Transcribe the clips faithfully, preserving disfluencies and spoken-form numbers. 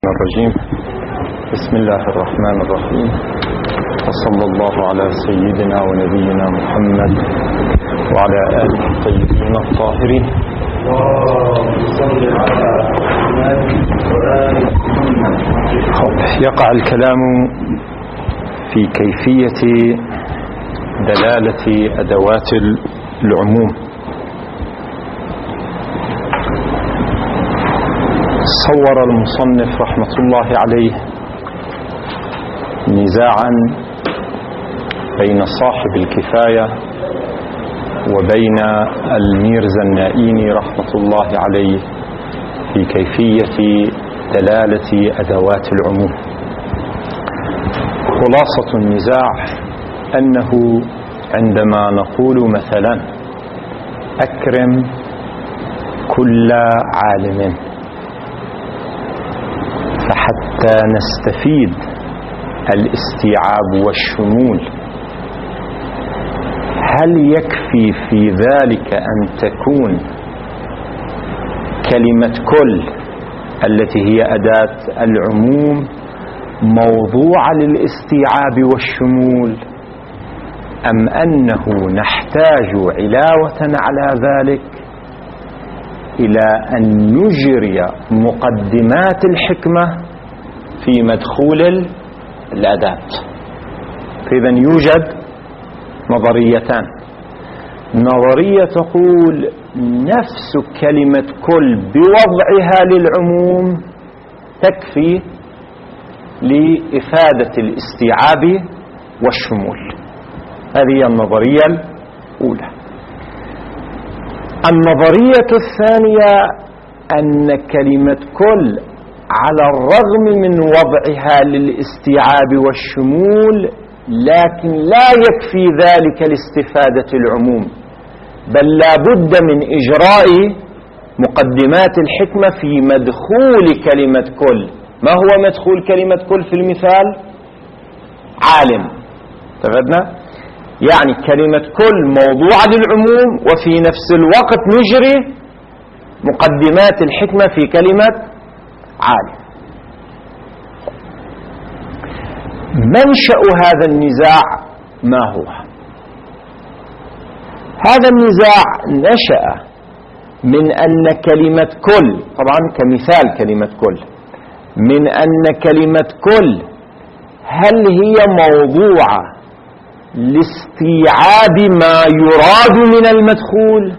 الرجيم. بسم الله الرحمن الرحيم، وصلى الله على سيدنا ونبينا محمد وعلى آله الطيبين الطاهرين. يقع الكلام في كيفية دلالة أدوات العموم. صور المصنف رحمة الله عليه نزاعا بين صاحب الكفاية وبين الميرزا النائيني رحمة الله عليه في كيفية دلالة أدوات العموم. خلاصة النزاع أنه عندما نقول مثلا أكرم كل عالم، فحتى نستفيد الاستيعاب والشمول، هل يكفي في ذلك أن تكون كلمة كل التي هي أداة العموم موضوعة للاستيعاب والشمول، أم أنه نحتاج علاوة على ذلك إلى أن نجري مقدمات الحكمة في مدخول الأداة؟ فإذن يوجد نظريتان. نظرية تقول نفس كلمة كل بوضعها للعموم تكفي لإفادة الاستيعاب والشمول. هذه هي النظرية الأولى. النظرية الثانية أن كلمة كل على الرغم من وضعها للاستيعاب والشمول، لكن لا يكفي ذلك لاستفادة العموم، بل لا بد من إجراء مقدمات الحكمة في مدخول كلمة كل. ما هو مدخول كلمة كل في المثال؟ عالم. تفدنا؟ يعني كلمة كل موضوعة للعموم، وفي نفس الوقت نجري مقدمات الحكمة في كلمة عالم. منشأ هذا النزاع ما هو؟ هذا النزاع نشأ من أن كلمة كل، طبعا كمثال كلمة كل، من أن كلمة كل هل هي موضوعة لاستيعاب ما يراد من المدخول؟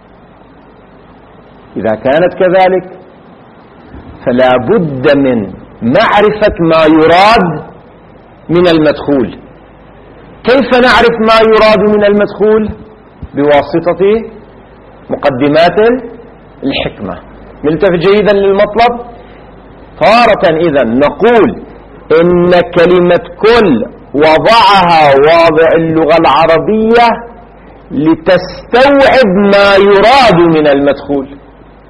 إذا كانت كذلك فلا بد من معرفة ما يراد من المدخول. كيف نعرف ما يراد من المدخول؟ بواسطة مقدمات الحكمة. ملتفت جيدا للمطلب. تارة إذن نقول إن كلمة كل وضعها واضع اللغة العربية لتستوعب ما يراد من المدخول.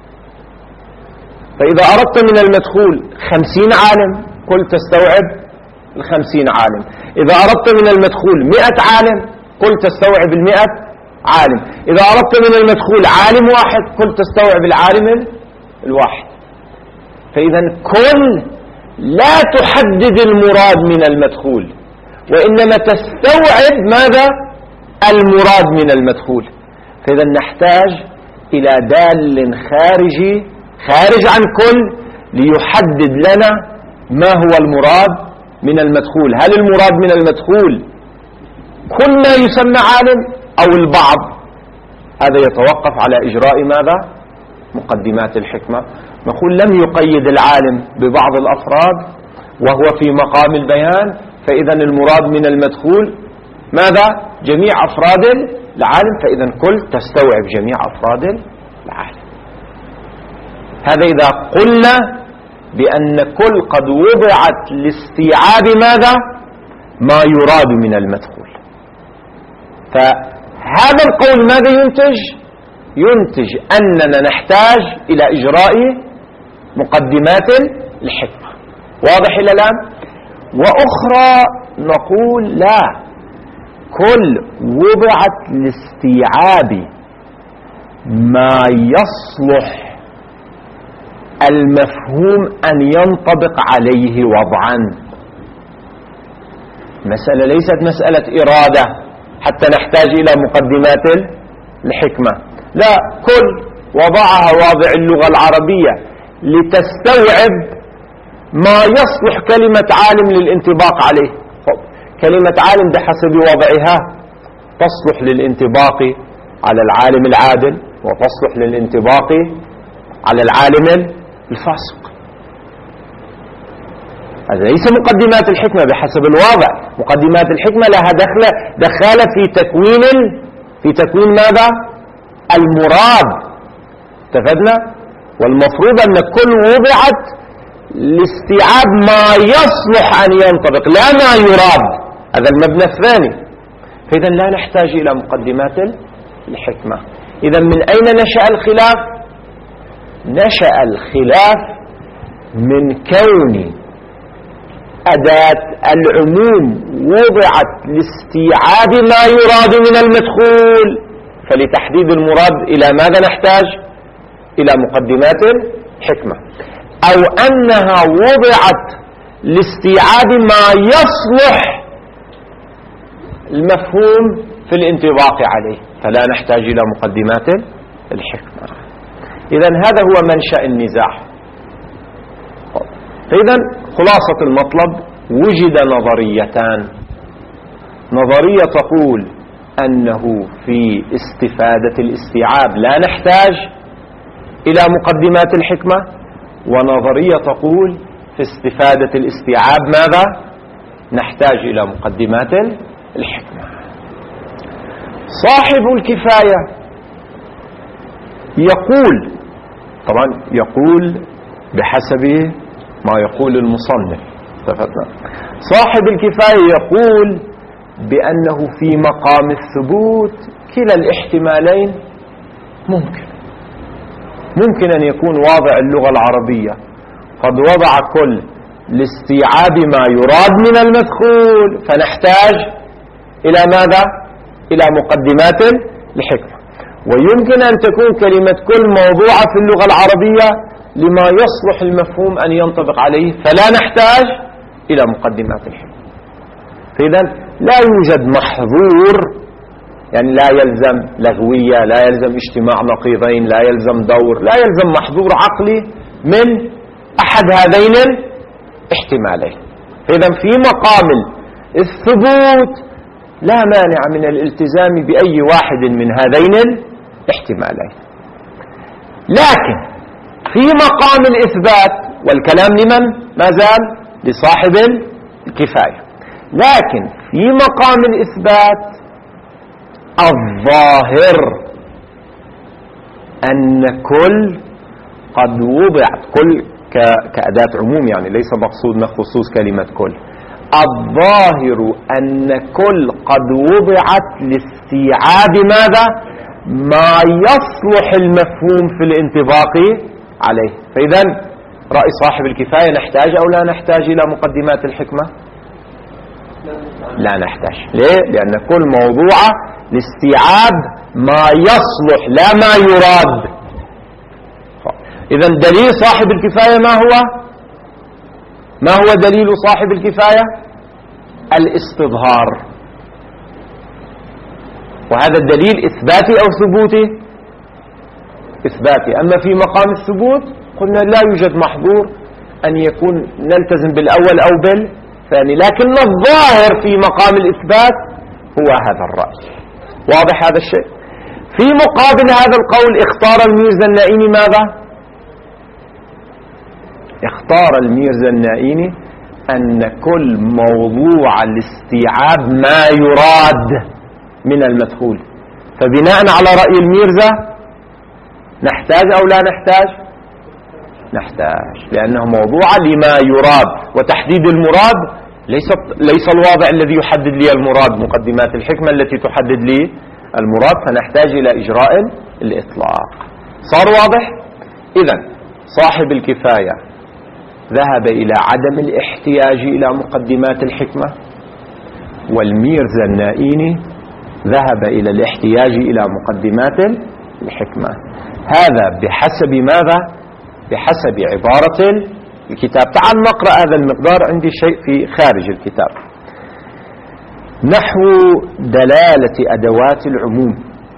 فإذا أردت من المدخول خمسين عالم قل تستوعب الخمسين عالم. إذا أردت من المدخول مئة عالم قل تستوعب المئة عالم. إذا أردت من المدخول عالم واحد قل تستوعب العالم الواحد. فإذا كل لا تحدد المراد من المدخول، وإنما تستوعب ماذا؟ المراد من المدخول. فإذا نحتاج إلى دال خارجي خارج عن كل ليحدد لنا ما هو المراد من المدخول. هل المراد من المدخول كل ما يسمى عالم أو البعض؟ هذا يتوقف على إجراء ماذا؟ مقدمات الحكمة. نقول لم يقيد العالم ببعض الأفراد وهو في مقام البيان، فإذا المراد من المدخول ماذا؟ جميع أفراد العالم. فإذا كل تستوعب جميع أفراد العالم. هذا إذا قلنا بأن كل قد وضعت لاستيعاب ماذا؟ ما يراد من المدخول. فهذا القول ماذا ينتج؟ ينتج أننا نحتاج إلى إجراء مقدمات الحكمة. واضح إلى الآن؟ وأخرى نقول لا، كل وضعت لاستيعاب ما يصلح المفهوم أن ينطبق عليه وضعا. مسألة ليست مسألة إرادة حتى نحتاج إلى مقدمات الحكمة، لا، كل وضعها واضع اللغة العربية لتستوعب ما يصلح كلمة عالم للانطباق عليه. كلمة عالم بحسب وضعها تصلح للانطباق على العالم العادل، وتصلح للانطباق على العالم الفاسق. هذا ليس مقدمات الحكمة بحسب الواضع. مقدمات الحكمة لها دخل دخل في تكوين في تكوين ماذا؟ المراد. اتفقنا؟ والمفروض أن كل وضعت لاستيعاب ما يصلح أن ينطبق لا ما يراد. هذا المبنى الثاني. فإذا لا نحتاج إلى مقدمات الحكمة. إذا من أين نشأ الخلاف؟ نشأ الخلاف من كون أداة العموم وضعت لاستيعاب ما يراد من المدخول، فلتحديد المراد إلى ماذا نحتاج؟ إلى مقدمات الحكمة، أو أنها وضعت لاستيعاب ما يصلح المفهوم في الانطباق عليه، فلا نحتاج إلى مقدمات الحكمة. إذن هذا هو منشأ النزاع. فإذا خلاصة المطلب، وجد نظريتان. نظرية تقول أنه في استفادة الاستيعاب لا نحتاج إلى مقدمات الحكمة، ونظرية تقول في استفادة الاستيعاب ماذا؟ نحتاج إلى مقدمات الحكمة. صاحب الكفاية يقول، طبعا يقول بحسب ما يقول المصنف، صاحب الكفاية يقول بأنه في مقام الثبوت كلا الاحتمالين ممكن. ممكن أن يكون واضع اللغة العربية قد وضع كل لاستيعاب ما يراد من المدخول، فنحتاج إلى ماذا؟ إلى مقدمات الحكمة. ويمكن أن تكون كلمة كل موضوعة في اللغة العربية لما يصلح المفهوم أن ينطبق عليه، فلا نحتاج إلى مقدمات الحكمة. فإذا لا يوجد محظور، يعني لا يلزم لغوية، لا يلزم اجتماع نقيضين، لا يلزم دور، لا يلزم محظور عقلي من أحد هذين الاحتمالين. فإذا في مقام الثبوت لا مانع من الالتزام بأي واحد من هذين الاحتمالين. لكن في مقام الإثبات، والكلام لمن؟ ما زال لصاحب الكفاية. لكن في مقام الإثبات الظاهر أن كل قد وضعت، كل كأداة عموم يعني ليس مقصودنا خصوص كلمة كل، الظاهر أن كل قد وضعت لاستيعاب ماذا؟ ما يصلح المفهوم في الانطباق عليه. فإذا رأي صاحب الكفاية نحتاج أو لا نحتاج إلى مقدمات الحكمة؟ لا نحتاج. ليه؟ لأن كل موضوعة لاستيعاب ما يصلح لا ما يراد. إذا دليل صاحب الكفاية ما هو؟ ما هو دليل صاحب الكفاية؟ الاستظهار. وهذا الدليل إثباتي أو ثبوتي؟ إثباتي. أما في مقام الثبوت قلنا لا يوجد محظور أن يكون نلتزم بالأول أو بالثاني، لكن الظاهر في مقام الإثبات هو هذا الرأي. واضح هذا الشيء؟ في مقابل هذا القول اختار الميرزا النائيني ماذا؟ اختار الميرزا النائيني أن كل موضوع الاستيعاب ما يراد من المدخول. فبناء على رأي الميرزا نحتاج أو لا نحتاج؟ نحتاج، لأنه موضوع لما يراد، وتحديد المراد ليس ليس الواضع الذي يحدد لي المراد، مقدمات الحكمة التي تحدد لي المراد، فنحتاج إلى إجراء الإطلاق. صار واضح؟ إذن صاحب الكفاية ذهب إلى عدم الاحتياج إلى مقدمات الحكمة، والميرزا النائيني ذهب إلى الاحتياج إلى مقدمات الحكمة. هذا بحسب ماذا؟ بحسب عبارة الكتاب. تعال نقرأ هذا المقدار، عندي شيء في خارج الكتاب. نحو دلالة أدوات العموم.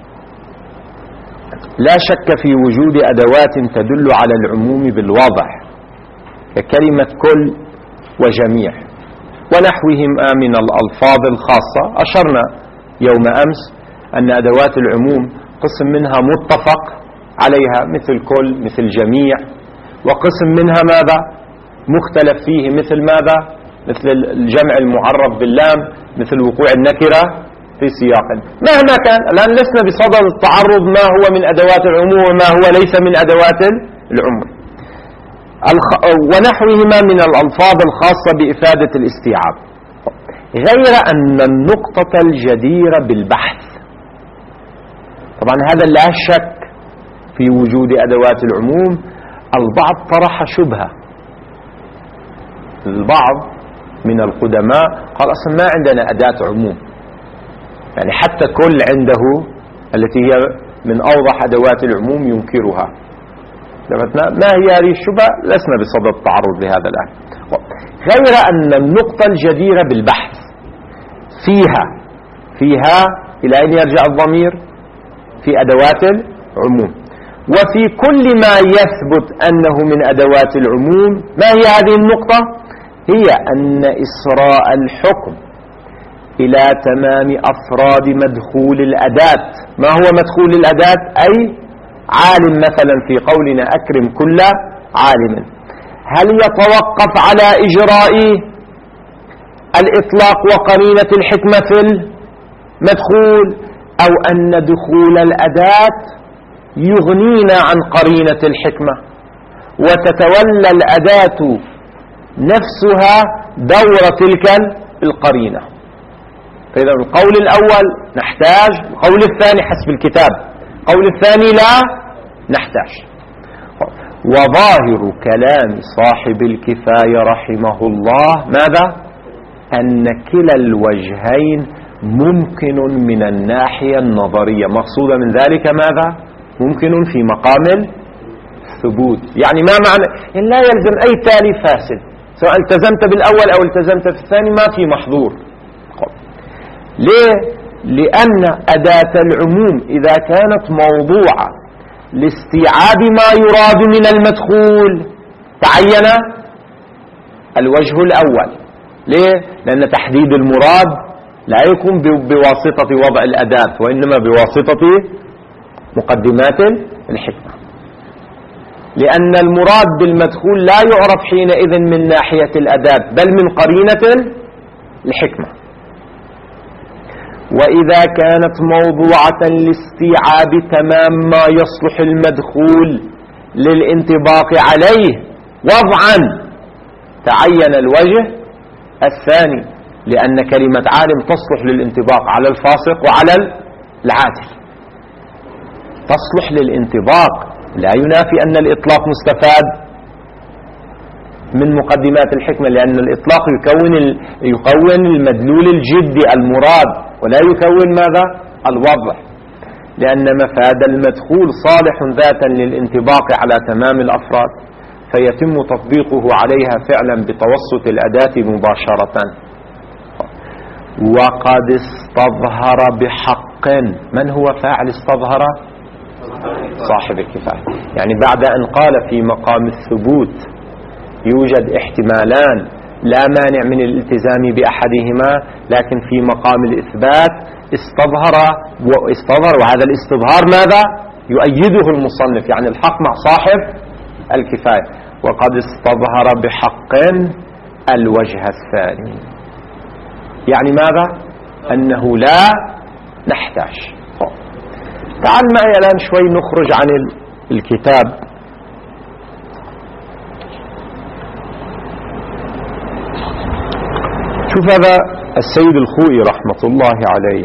لا شك في وجود أدوات تدل على العموم بالواضح ككلمة كل وجميع ونحوهما من الألفاظ الخاصة. أشرنا يوم أمس أن أدوات العموم قسم منها متفق عليها مثل كل مثل جميع، وقسم منها ماذا مختلف فيه مثل ماذا مثل الجمع المعرف باللام، مثل وقوع النكرة في سياق. مهما كان الآن لسنا بصدد التعرض ما هو من أدوات العموم وما هو ليس من أدوات العموم. ونحوهما من الألفاظ الخاصة بإفادة الاستيعاب، غير أن النقطة الجديرة بالبحث. طبعا هذا لا شك في وجود أدوات العموم. البعض طرح شبهة، البعض من القدماء قال أصلا ما عندنا أداة عموم، يعني حتى كل عنده التي هي من أوضح أدوات العموم ينكرها. ما هي هذه الشبهة؟ لسنا بصدد التعرض لهذا الآن. غير أن النقطة الجديرة بالبحث فيها فيها إلى أين يرجع الضمير؟ في أدوات العموم. وفي كل ما يثبت أنه من أدوات العموم. ما هي هذه النقطة؟ هي أن إسراء الحكم إلى تمام أفراد مدخول الأداة. ما هو مدخول الأداة؟ أي عالم مثلا في قولنا أكرم كل عالم، هل يتوقف على إجراء الإطلاق وقرينة الحكمة في المدخول، أو أن دخول الأداة يغنينا عن قرينة الحكمة وتتولى الأداة نفسها دور تلك القرينة؟ فإذا القول الأول نحتاج، القول الثاني حسب الكتاب، القول الثاني لا نحتاج. وظاهر كلام صاحب الكفاية رحمه الله ماذا؟ أن كلا الوجهين ممكن من الناحية النظرية. مقصود من ذلك ماذا؟ ممكن في مقام الثبوت. يعني ما معنى؟ يعني لا يلزم أي تالي فاسد، سواء التزمت بالأول أو التزمت في الثاني، ما في محظور. ليه؟ لأن أداة العموم إذا كانت موضوعة لاستيعاب ما يراد من المدخول تعين الوجه الأول. ليه؟ لأن تحديد المراد لا يكون بواسطة وضع الأداة، وإنما بواسطة مقدمات الحكمة. لأن المراد بالمدخول لا يعرف حينئذ من ناحية الأداة بل من قرينة الحكمة. وإذا كانت موضوعة لاستيعاب تمام ما يصلح المدخول للانطباق عليه وضعا تعين الوجه الثاني، لأن كلمة عالم تصلح للانطباق على الفاسق وعلى العادل، تصلح للانطباق، لا ينافي أن الإطلاق مستفاد من مقدمات الحكمة، لأن الإطلاق يكون يكون المدلول الجدي المراد ولا يكون ماذا؟ الوضع، لأن مفاد المدخول صالح ذاتا للانطباق على تمام الأفراد، فيتم تطبيقه عليها فعلا بتوسط الأداة مباشرة. وقد استظهر بحق. من هو فاعل استظهر؟ صاحب الكفاية. يعني بعد أن قال في مقام الثبوت يوجد احتمالان لا مانع من الالتزام بأحدهما، لكن في مقام الإثبات استظهر واستظهر وهذا الاستظهار ماذا؟ يؤيده المصنف، يعني الحق مع صاحب الكفاية. وقد استظهر بحق الوجه الثاني، يعني ماذا؟ أنه لا نحتاج. تعال معي الآن شوي نخرج عن الكتاب. شوف هذا السيد الخوئي رحمة الله عليه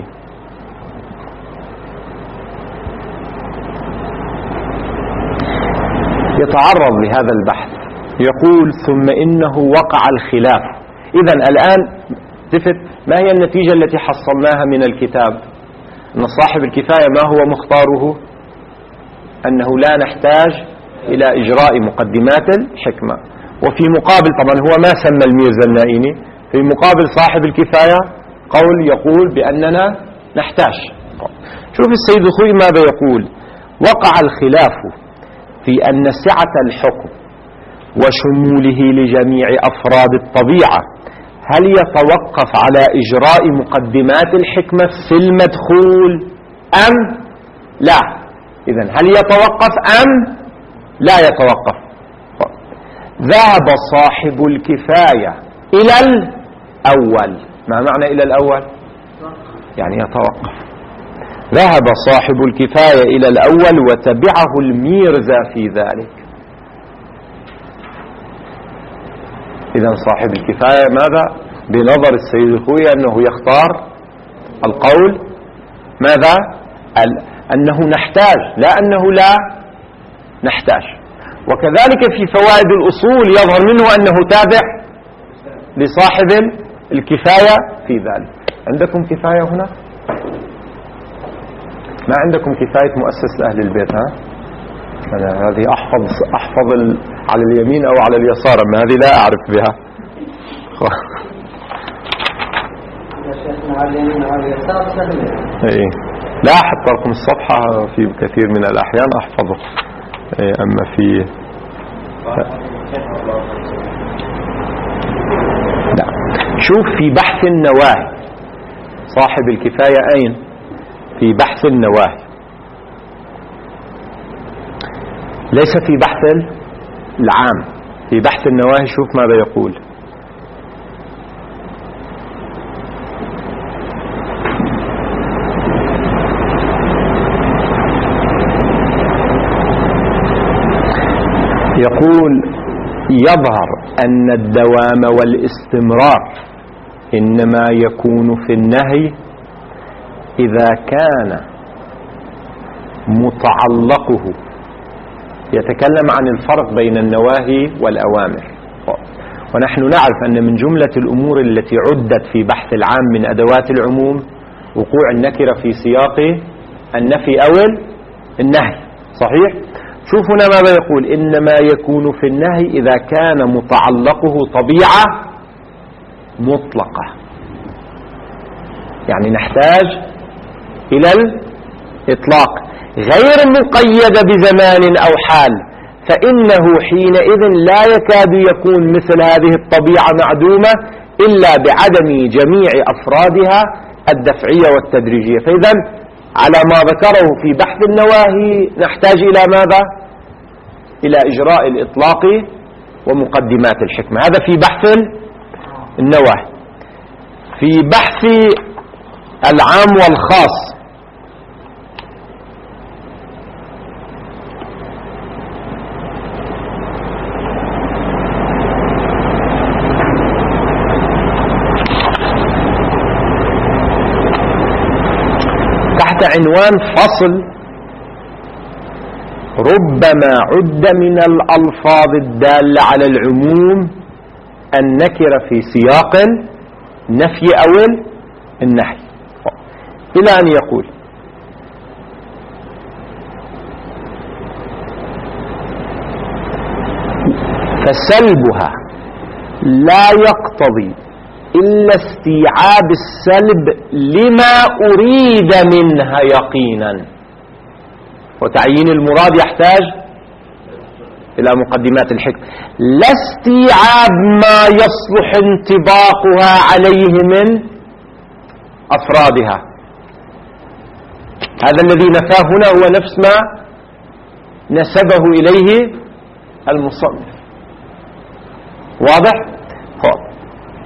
يتعرض لهذا البحث، يقول ثم إنه وقع الخلاف. إذن الآن تفت ما هي النتيجة التي حصلناها من الكتاب؟ أن صاحب الكفاية ما هو مختاره؟ أنه لا نحتاج إلى إجراء مقدمات الحكمة. وفي مقابل طبعا هو ما سمى الميرزا النائيني، في مقابل صاحب الكفاية قول يقول بأننا نحتاج. شوف السيد الخوئي ماذا يقول: وقع الخلاف في أن سعة الحكم وشموله لجميع أفراد الطبيعة هل يتوقف على إجراء مقدمات الحكمة في المدخول أم لا؟ إذن هل يتوقف أم لا يتوقف؟ ذهب صاحب الكفاية إلى الأول. ما معنى إلى الأول؟ يعني يتوقف. ذهب صاحب الكفاية إلى الأول وتبعه الميرزا في ذلك. إذن صاحب الكفاية ماذا؟ بنظر السيد الخوئي أنه يختار القول ماذا؟ أنه نحتاج، لا أنه لا نحتاج. وكذلك في فوائد الأصول يظهر منه أنه تابع لصاحب الكفاية في ذلك. عندكم كفاية هنا؟ ما عندكم كفاية مؤسس أهل البيت؟ ها؟ أنا هذه أحفظ أحفظ ال... على اليمين أو على اليسار، أما هذه لا أعرف بها. إيه. لا حتى رقم الصفحة في كثير من الأحيان أحفظه. إيه. أما في لا. شوف في بحث النواهي صاحب الكفاية أين؟ في بحث النواهي، ليس في بحث العام. في بحث النواهي شوف ماذا يقول: يقول: يظهر أن الدوام والاستمرار إنما يكون في النهي إذا كان متعلقه، يتكلم عن الفرق بين النواهي والأوامر. ونحن نعرف أن من جملة الأمور التي عدت في بحث العام من أدوات العموم وقوع النكرة في سياق النفي أو النهي. صحيح؟ شوف هنا ماذا يقول: إنما يكون في النهي إذا كان متعلقه طبيعة مطلقة. يعني نحتاج إلى الإطلاق غير مقيد بزمان أو حال، فإنه حينئذ لا يكاد يكون مثل هذه الطبيعة معدومة إلا بعدم جميع أفرادها الدفعية والتدريجية. فإذا على ما ذكره في بحث النواهي نحتاج إلى ماذا؟ إلى إجراء الإطلاق ومقدمات الحكمة. هذا في بحث النواهي. في بحث العام والخاص تحت عنوان فصل: ربما عد من الألفاظ الدالة على العموم النكرة في سياق النفي أو النهي، إلى أن يقول: فسلبها لا يقتضي إلا استيعاب السلب لما أريد منها يقينا. وتعيين المراد يحتاج إلى مقدمات الحكمة، لا استيعاب ما يصلح انطباقها عليه من أفرادها. هذا الذي نفاه هنا هو نفس ما نسبه إليه المصنف. واضح؟ خب.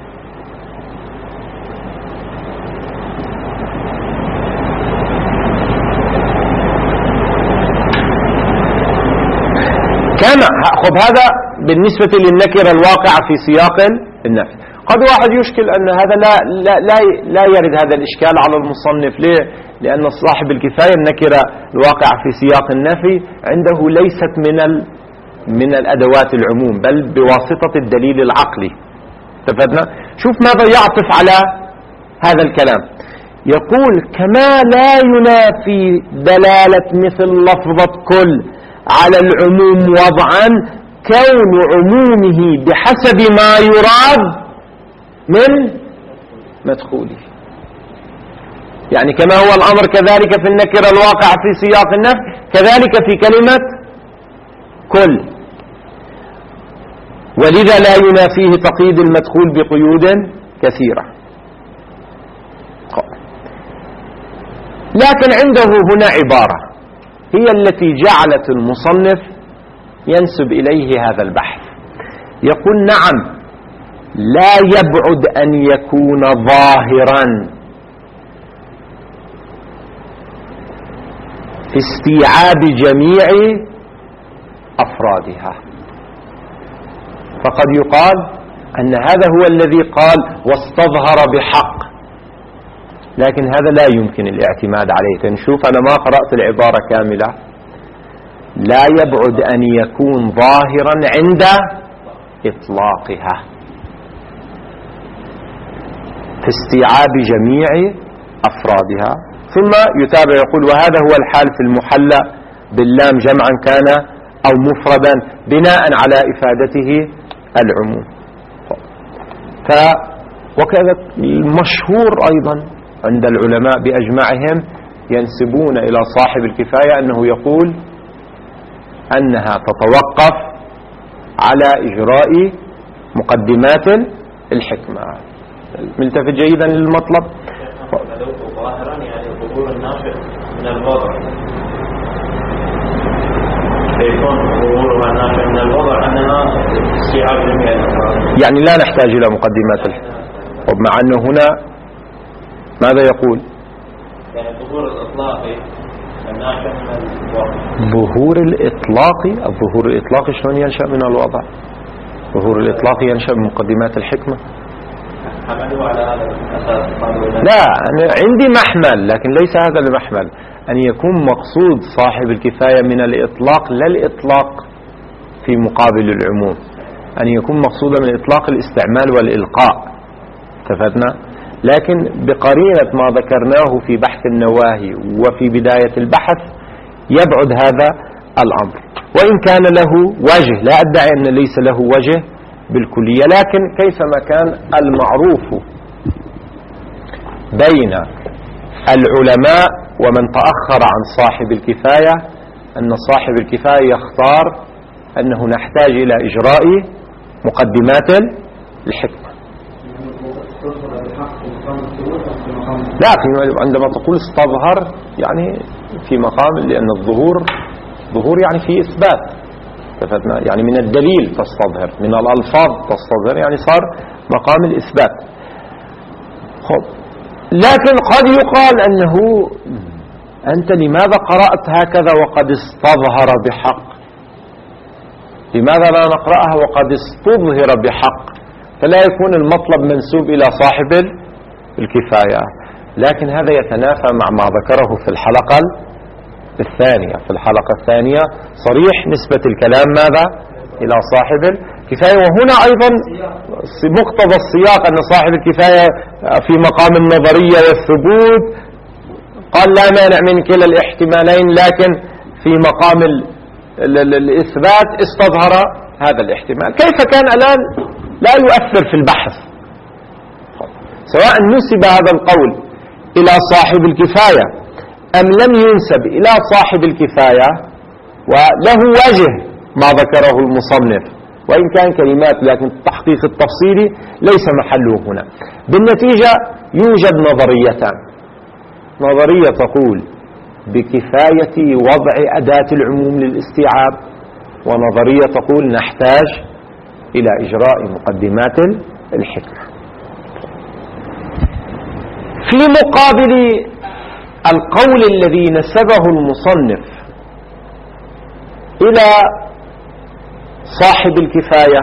كما خب هذا بالنسبة للنكرة الواقعة في سياق النفي. قد واحد يشكل أن هذا لا, لا, لا, لا يرد هذا الإشكال على المصنف. ليه؟ لأن صاحب الكفاية النكرة الواقعة في سياق النفي عنده ليست من ال من الأدوات العموم، بل بواسطة الدليل العقلي. تفدنا؟ شوف ماذا يعطف على هذا الكلام. يقول: كما لا ينافي دلالة مثل لفظة كل على العموم وضعا كون عمومه بحسب ما يراد من مدخوله. يعني كما هو الأمر كذلك في النكرة الواقع في سياق النفي كذلك في كلمة كل، ولذا لا ينافيه تقييد المدخول بقيود كثيرة. لكن عنده هنا عبارة هي التي جعلت المصنف ينسب إليه هذا البحث. يقول نعم لا يبعد أن يكون ظاهرا في استيعاب جميع أفرادها، فقد يقال أن هذا هو الذي قال واستظهر بحق، لكن هذا لا يمكن الاعتماد عليه. نشوف أنا ما قرأت العبارة كاملة. لا يبعد أن يكون ظاهرا عند إطلاقها في استيعاب جميع أفرادها. ثم يتابع يقول وهذا هو الحال في المحلى باللام جمعا كان أو مفردا بناء على إفادته العموم. ف وكذا المشهور أيضا عند العلماء بأجمعهم ينسبون إلى صاحب الكفاية أنه يقول أنها تتوقف على إجراء مقدمات الحكمة. ملتفت جيدا للمطلب. ظاهرا يعني ظهور الناشئ من الوضع، فيكون ظهورها الناشئ من الوضع أنها استيعاب جميع الأفراد، يعني لا نحتاج إلى مقدمات الحكمة. مع أنه هنا ماذا يقول؟ يعني الظهور الإطلاقي الناشئ من الوضع. ظهور الإطلاقي الظهور الإطلاقي شلون ينشأ من الوضع؟ ظهور الإطلاقي ينشأ من مقدمات الحكمة. حملوا على هذا الأساس. لا أنا عندي محمل، لكن ليس هذا المحمل. أن يكون مقصود صاحب الكفاية من الإطلاق لا الإطلاق في مقابل العموم، أن يكون مقصودا من الإطلاق الاستعمال والإلقاء. اتفقنا؟ لكن بقرينة ما ذكرناه في بحث النواهي وفي بداية البحث يبعد هذا الأمر، وإن كان له وجه، لا أدعي أن ليس له وجه بالكلية، لكن كيفما كان المعروف بين العلماء ومن تأخر عن صاحب الكفاية أن صاحب الكفاية يختار أنه نحتاج إلى إجراء مقدمات الحكمة. لا عندما تقول استظهر يعني في مقام، لأن الظهور ظهور يعني في إثبات، يعني من الدليل تستظهر، من الألفاظ تستظهر، يعني صار مقام الإثبات. خب لكن قد يقال أنه أنت لماذا قرأت هكذا وقد استظهر بحق؟ لماذا لا نقرأها وقد استظهر بحق؟ فلا يكون المطلب منسوب إلى صاحب الكفاية. لكن هذا يتنافى مع ما ذكره في الحلقة الثانية. في الحلقة الثانية صريح نسبة الكلام ماذا؟ إلى صاحب الكفاية. وهنا أيضا مقتضى السياق أن صاحب الكفاية في مقام النظرية والثبوت قال لا مانع من كلا الاحتمالين، لكن في مقام ال ال ال الإثبات استظهر هذا الاحتمال. كيف كان الآن لا يؤثر في البحث، سواء نسب هذا القول إلى صاحب الكفاية أم لم ينسب إلى صاحب الكفاية، وله وجه ما ذكره المصنف وإن كان كلمات، لكن التحقيق التفصيلي ليس محله هنا. بالنتيجة يوجد نظريتان: نظرية تقول بكفاية وضع أداة العموم للاستيعاب، ونظرية تقول نحتاج إلى إجراء مقدمات الحكمة. في مقابل القول الذي نسبه المصنف إلى صاحب الكفاية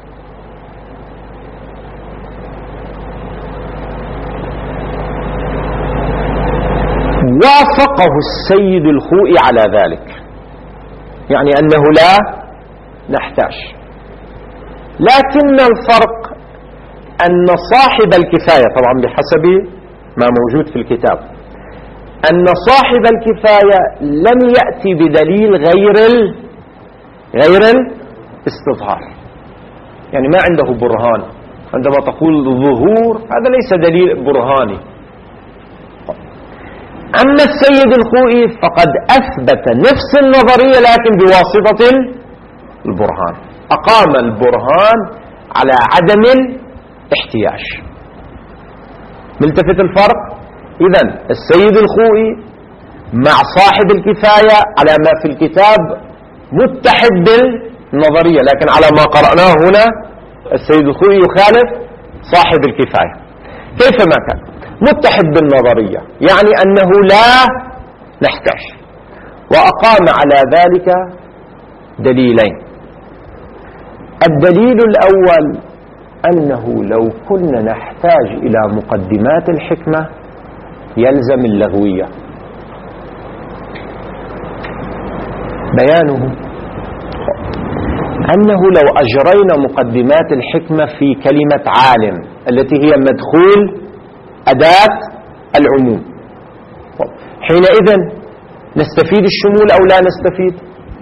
وافقه السيد الخوئي على ذلك، يعني أنه لا نحتاج. لكن الفرق أن صاحب الكفاية، طبعا بحسب ما موجود في الكتاب، أن صاحب الكفاية لم يأتي بدليل غير غير الاستظهار، يعني ما عنده برهان. عندما تقول ظهور هذا ليس دليل برهاني. أما السيد الخوئي فقد أثبت نفس النظرية لكن بواسطة البرهان، أقام البرهان على عدم الاحتياج. ملتفت الفرق؟ إذن السيد الخوئي مع صاحب الكفاية على ما في الكتاب متحد بالنظرية، لكن على ما قرأناه هنا السيد الخوئي يخالف صاحب الكفاية. كيف ما كان متحد بالنظرية يعني أنه لا نحتاج، وأقام على ذلك دليلين. الدليل الأول أنه لو كنا نحتاج إلى مقدمات الحكمة يلزم اللغوية. بيانه أنه لو أجرينا مقدمات الحكمة في كلمة عالم التي هي مدخول أداة العموم، حينئذ نستفيد الشمول أو لا نستفيد؟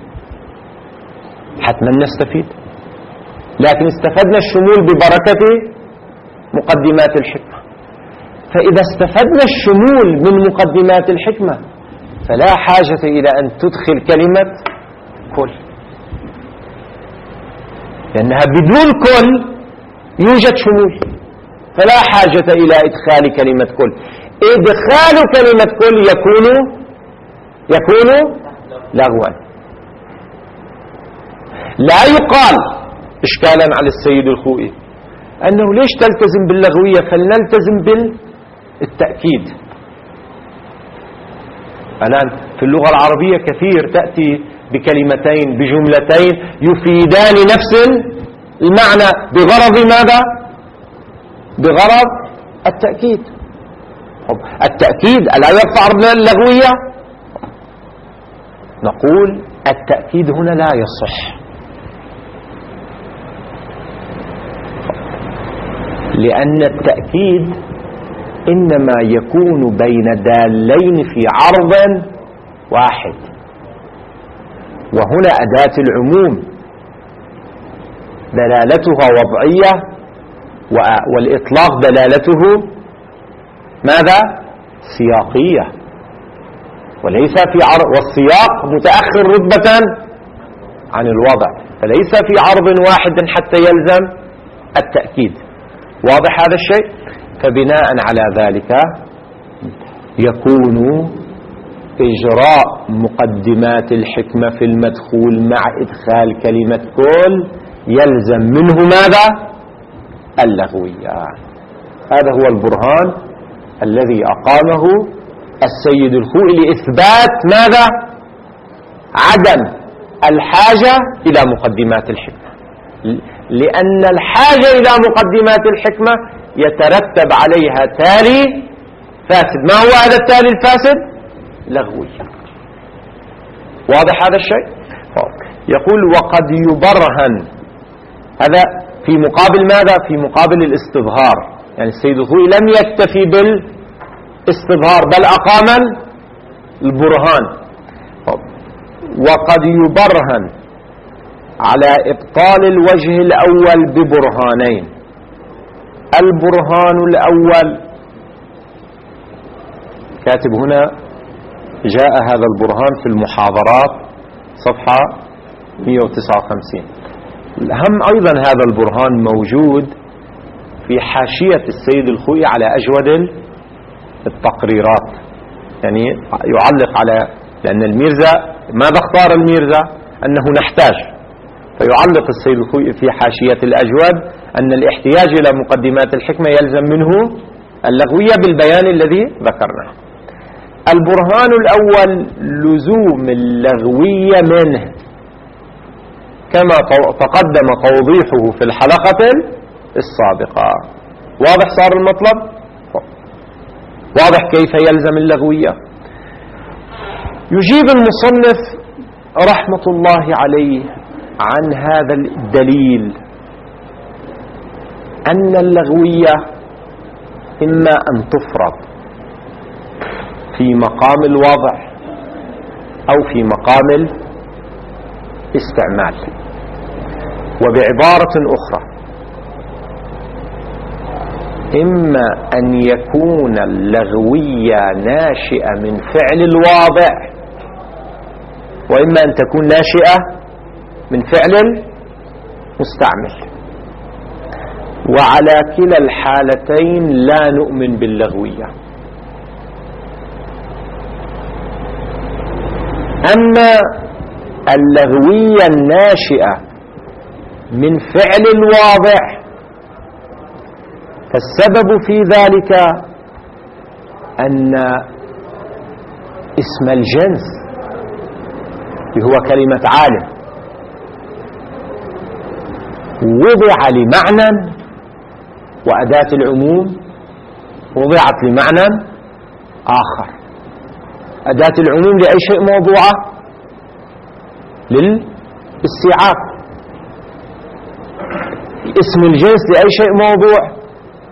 حتما نستفيد، لكن استفدنا الشمول ببركة مقدمات الحكمة. فإذا استفدنا الشمول من مقدمات الحكمة فلا حاجة إلى أن تدخل كلمة كل، لأنها بدون كل يوجد شمول، فلا حاجة إلى إدخال كلمة كل. إدخال كلمة كل يكون يكون لغوا. لا يقال إشكالا على السيد الخوئي أنه ليش تلتزم باللغوية، فلنلتزم بالتأكيد. الآن في اللغة العربية كثير تأتي بكلمتين بجملتين يفيدان نفس المعنى بغرض ماذا؟ بغرض التأكيد. التأكيد ألا يرفع اللغوية؟ نقول التأكيد هنا لا يصح، لأن التأكيد إنما يكون بين دالين في عرض واحد، وهنا أداة العموم دلالتها وضعية والإطلاق دلالته ماذا؟ سياقية، وليس في عرض، والسياق متأخر رتبة عن الوضع، فليس في عرض واحد حتى يلزم التأكيد. واضح هذا الشيء؟ فبناء على ذلك يكون إجراء مقدمات الحكمة في المدخول مع إدخال كلمة كل يلزم منه ماذا؟ اللغوية. هذا هو البرهان الذي أقامه السيد الخوئي لإثبات ماذا؟ عدم الحاجة إلى مقدمات الحكمة، لأن الحاجة إلى مقدمات الحكمة يترتب عليها تالي فاسد. ما هو هذا التالي الفاسد؟ لغوية. واضح هذا الشيء؟ يقول وقد يبرهن، هذا في مقابل ماذا؟ في مقابل الاستظهار. يعني السيد الخوئي لم يكتفي بالاستظهار بل أقام البرهان. وقد يبرهن على إبطال الوجه الأول ببرهانين. البرهان الأول كاتب هنا جاء هذا البرهان في المحاضرات صفحة مئة وتسعة وخمسين. هم أيضا هذا البرهان موجود في حاشية السيد الخوئي على أجود التقريرات، يعني يعلق على، لأن الميرزا ماذا اختار الميرزا؟ أنه نحتاج، فيعلق السيد الخوئي في حاشية الأجود أن الاحتياج إلى مقدمات الحكمة يلزم منه اللغوية بالبيان الذي ذكرناه. البرهان الأول لزوم اللغوية منه كما تقدم توضيحه في الحلقة السابقة. واضح صار المطلب؟ واضح كيف يلزم اللغوية؟ يجيب المصنف رحمة الله عليه عن هذا الدليل أن اللغوية إما أن تفرض في مقام الوضع أو في مقام استعمال. وبعبارة أخرى، إما أن يكون اللغوية ناشئة من فعل الواضع، وإما أن تكون ناشئة من فعل المستعمل. وعلى كلا الحالتين لا نؤمن باللغوية. أما اللغوية الناشئة من فعل الواضع فالسبب في ذلك أن اسم الجنس هو كلمة عالم وضع لمعنى، وأداة العموم وضعت لمعنى آخر. أداة العموم لأي شيء موضوعة؟ للاستيعاب. اسم الجنس لأي شيء موضوع؟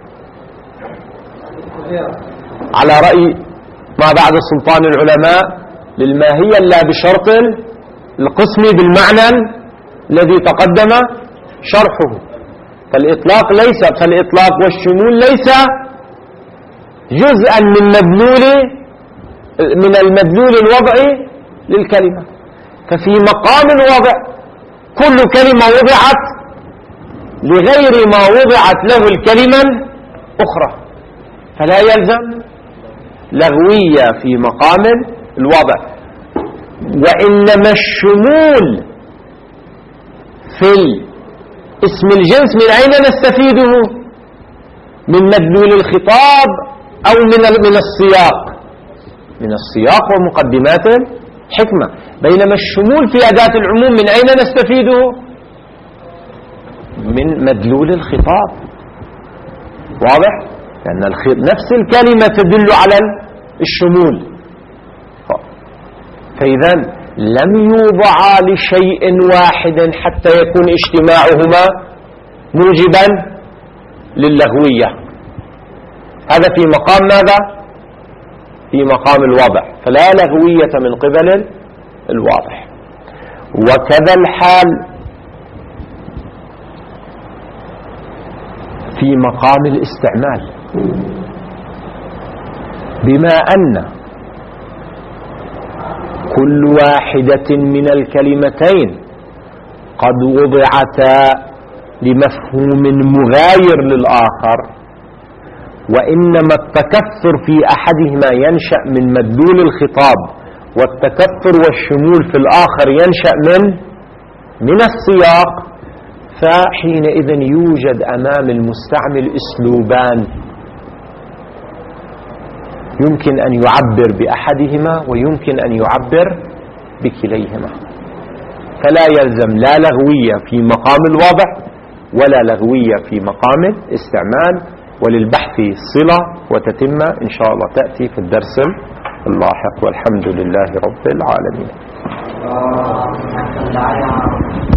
على رأي ما بعد سلطان العلماء للماهية لا بشرط القسم بالمعنى الذي تقدم شرحه. فالإطلاق ليس فالإطلاق والشمول ليس جزءا من مدلول من المدلول الوضعي للكلمة. ففي مقام الوضع كل كلمة وضعت لغير ما وضعت له الكلمة الأخرى، فلا يلزم لغوية في مقام الوضع. وإنما الشمول في اسم الجنس من أين نستفيده؟ من مدلول الخطاب أو من من السياق؟ من السياق ومقدمات الحكمة. بينما الشمول في أداة العموم من أين نستفيده؟ من مدلول الخطاب. واضح؟ لأن نفس الكلمة تدل على الشمول. فإذا لم يوضعا لشيء واحد حتى يكون اجتماعهما موجبا للغوية. هذا في مقام ماذا؟ في مقام الوضع، فلا لغوية من قبل الواضح. وكذا الحال في مقام الاستعمال، بما أن كل واحدة من الكلمتين قد وضعتا لمفهوم مغاير للآخر، وإنما التكثر في أحدهما ينشأ من مدلول الخطاب، والتكثر والشمول في الآخر ينشأ من من السياق. فحينئذ يوجد أمام المستعمل أسلوبان يمكن أن يعبر بأحدهما ويمكن أن يعبر بكليهما. فلا يلزم لا لغوية في مقام الوضع ولا لغوية في مقام الاستعمال. وللبحث صلة وتتمة إن شاء الله تأتي في الدرس اللاحق. والحمد لله رب العالمين.